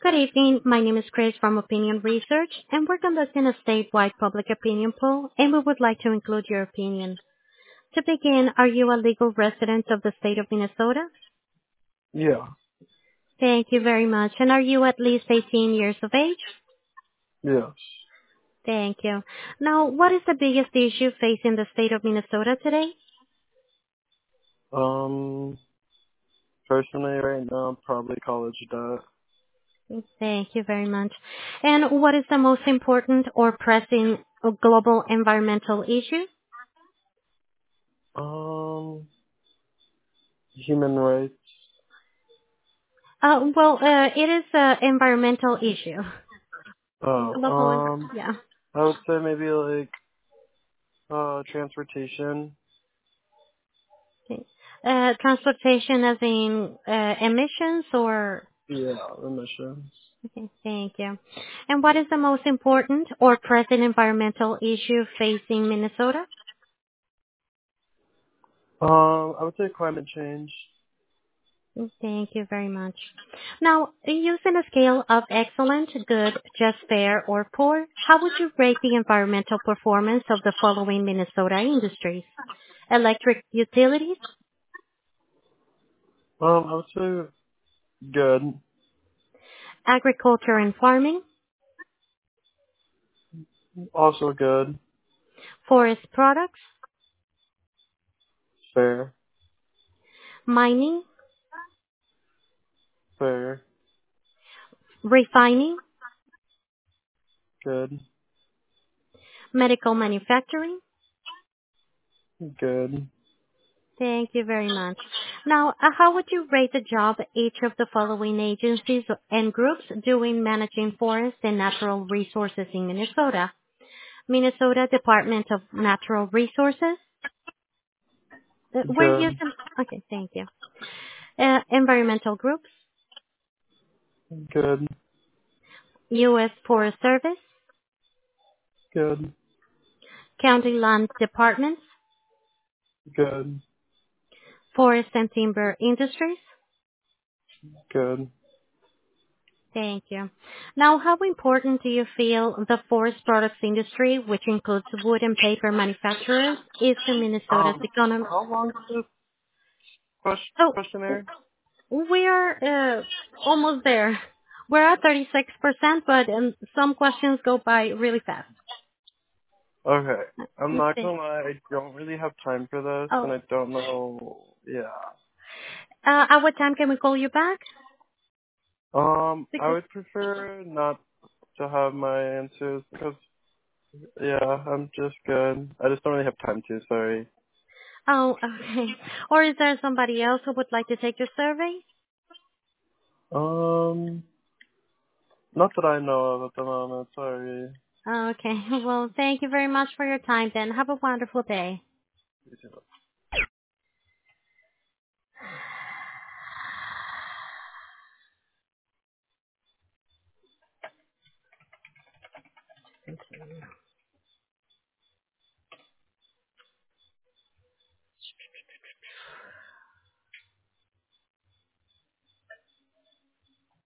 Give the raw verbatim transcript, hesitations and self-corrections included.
Good evening. My name is Chris from Opinion Research, and we're conducting a statewide public opinion poll, and we would like to include your opinion. To begin, are you a legal resident of the state of Minnesota? Yeah, Thank you very much. And are you at least eighteen years of age? yes. Thank you. Now, what is the biggest issue facing the state of Minnesota today? Um, personally, right now, probably college debt. Thank you very much. And what is the most important or pressing global environmental issue? Um, human rights. Uh, well, uh, it is an environmental issue. Oh, Global, en- um, yeah. I would say maybe like uh transportation. Okay. Uh, transportation as in uh, emissions or? Yeah, emissions. Okay, thank you. And what is the most important or present environmental issue facing Minnesota? Um, I would say climate change. Thank you very much. Now, using a scale of excellent, good, just fair, or poor, how would you rate the environmental performance of the following Minnesota industries? Electric utilities, Um, I would say good, agriculture and farming, also good, forest products, fair, mining, fair, refining, good, medical manufacturing. good, Thank you very much. Now, uh, how would you rate the job each of the following agencies and groups doing managing forests and natural resources in Minnesota? Minnesota Department of Natural Resources. Uh, we're good, using, okay, thank you. Uh, environmental groups, good, U S Forest Service, good, County Land Departments, good, Forest and Timber Industries. good. Thank you. Now, how important do you feel the forest products industry, which includes wood and paper manufacturers, is to Minnesota's Um, economy? how long is this ques- Oh, questionnaire? we are uh, almost there. We're at thirty-six percent, but um, some questions go by really fast. Okay. I'm not Okay. gonna lie, I don't really have time for this, and Oh, I don't know. Yeah. uh, at what time can we call you back? Um, I Because would prefer not to have my answers because, yeah, I'm just good. I just don't really have time to. Sorry. oh, okay. Or is there somebody else who would like to take your survey? Um, not that I know of at the moment. Sorry. Okay. Well, thank you very much for your time. Then have a wonderful day.